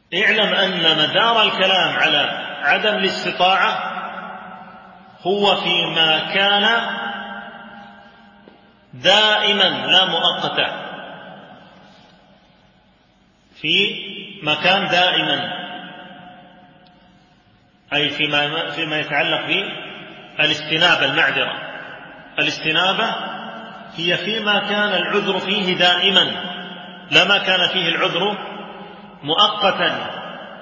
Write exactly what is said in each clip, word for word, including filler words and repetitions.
اعلم أن مدار الكلام على عدم الاستطاعة هو فيما كان دائما لا مؤقتا، في مكان دائما، أي فيما, فيما يتعلق بالاستنابة المعذرة. الاستنابة هي فيما كان العذر فيه دائما، لا ما كان فيه العذر مؤقتا.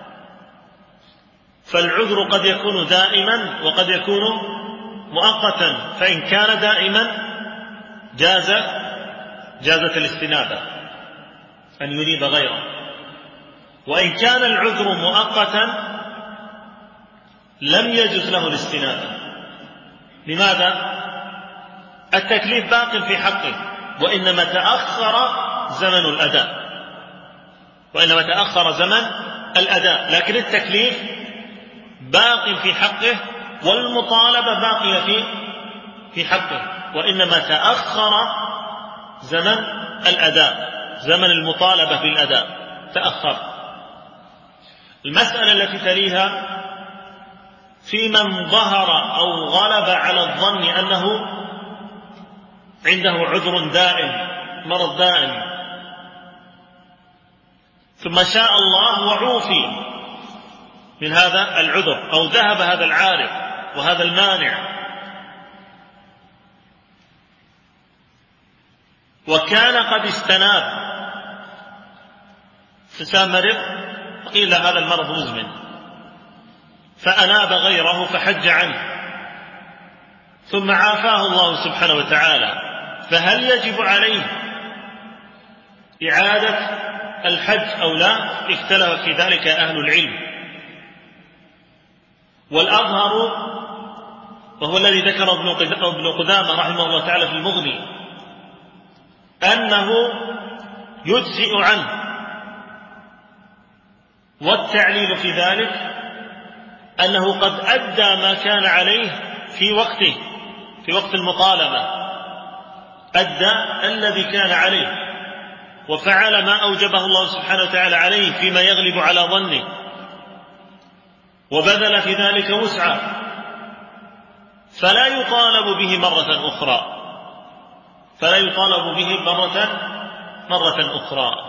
فالعذر قد يكون دائما وقد يكون مؤقتا، فإن كان دائما جاز جازت الاستنابة أن ينيب غيره، وإن كان العذر مؤقتا لم يجز له الاستنابة. لماذا؟ التكليف باق في حقه، وإنما تأخر زمن الأداء وإنما تأخر زمن الأداء لكن التكليف باق في حقه والمطالبة باقية في في حقه، وإنما تأخر زمن الأداء، زمن المطالبة بالأداء تأخر. المسألة التي تليها في من ظهر أو غلب على الظن أنه عنده عذر دائم، مرض دائم، ثم شاء الله وعوفي من هذا العذر أو ذهب هذا العارف وهذا المانع، وكان قد استناب فسام مرض، قيل هذا المرض مزمن، فأناب غيره فحج عنه ثم عافاه الله سبحانه وتعالى، فهل يجب عليه إعادة الحج أو لا؟ اختلف في ذلك أهل العلم، والأظهر وهو الذي ذكر ابن قدامة رحمه الله تعالى في المغني أنه يجزئ عنه، والتعليل في ذلك أنه قد أدى ما كان عليه في وقته، في وقت المطالبة أدى الذي كان عليه وفعل ما أوجبه الله سبحانه وتعالى عليه فيما يغلب على ظنه، وبذل في ذلك وسعا، فلا يطالب به مرة أخرى فلا يطالب به مرة مرة أخرى.